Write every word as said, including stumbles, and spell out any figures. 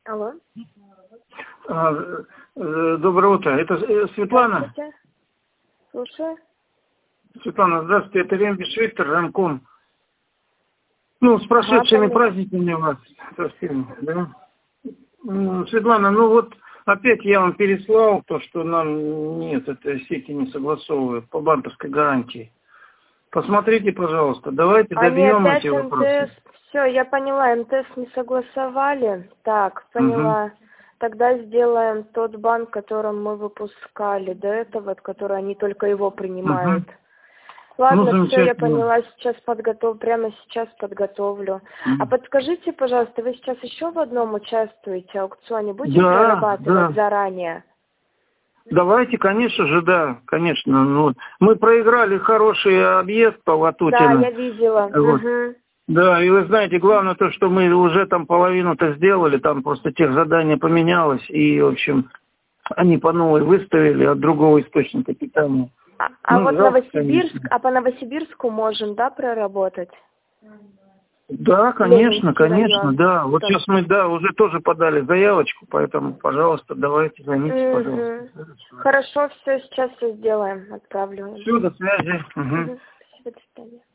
Алло. А, э, доброе утро. Это э, Светлана? Здравствуйте. Слушаю. Светлана, здравствуйте. Это Рембиш Виктор, Рамком. Ну, с прошедшими Ага, праздниками вас. Совсем, да? Ну, Светлана, ну вот опять я вам переслал то, что нам нет, этой сети не согласовывают по банковской гарантии. Посмотрите, пожалуйста, давайте Они добьем опять эти вопросы. МТС. Все, я поняла, МТС не согласовали. Так, поняла. Угу. Тогда сделаем тот банк, которым мы выпускали до этого, который они только его принимают. Угу. Ладно, Ну, все, я замечательно. поняла, сейчас подготовлю, прямо сейчас подготовлю. А Мгм. подскажите, пожалуйста, вы сейчас еще в одном участвуете, аукционе, будем Да, прорабатывать да. заранее? Давайте, конечно же, да, конечно. Ну, мы проиграли хороший объект по Да, Ватутину. я видела. Вот. Угу. Да, и вы знаете, главное то, что мы уже там половину-то сделали, там просто тех задание поменялось, и, в общем, они по новой выставили от другого источника питания. А, а Ну, вот жалко, Новосибирск, конечно. а по Новосибирску можем, да, проработать? Да, конечно, Ленинский конечно, район. да. Вот Там. сейчас мы, да, уже тоже подали заявочку, поэтому, пожалуйста, давайте, звоните, пожалуйста. Угу. Хорошо, все, сейчас все сделаем, отправлю. Все, до связи. Угу. Угу. До свидания.